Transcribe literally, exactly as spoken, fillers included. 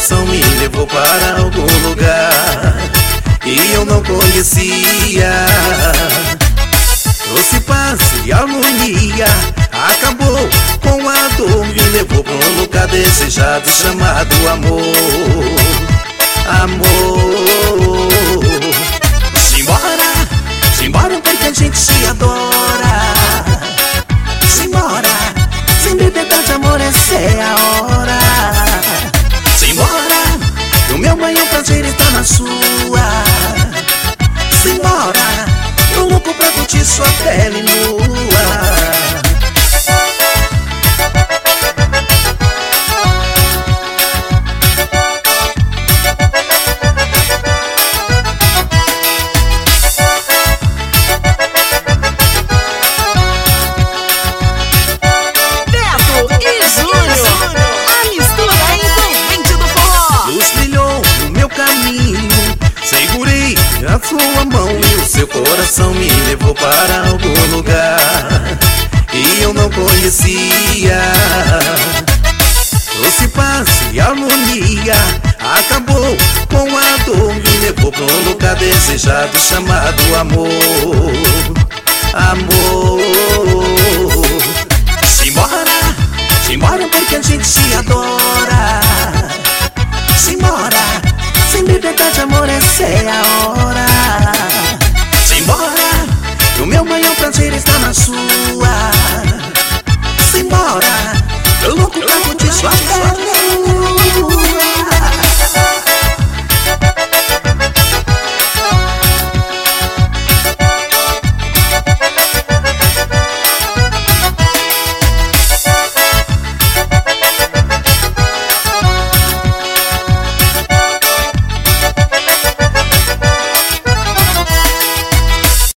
coração me levou para algum lugar que eu não conhecia. Trouxe paz e harmonia, acabou com a dor, me levou para um lugar desejado chamado amor. Amor. Simbora, simbora porque a gente se adora. Simbora, sem beber de amor, essa é a hora. Simbora, que o meu maior prazer está na sua. Simbora, tô louco pra curtir sua pele nua. A sua mão e o seu coração me levou para algum lugar que eu não conhecia. Trouxe paz e harmonia, acabou com a dor, me levou para um lugar desejado chamado amor. Amor. Simbora, simbora porque a gente se adora. Simbora, sem beber de amor, essa é a hora. Simbora, que o meu maior prazer está na sua. Simbora, eu louco pra curtir sua pele.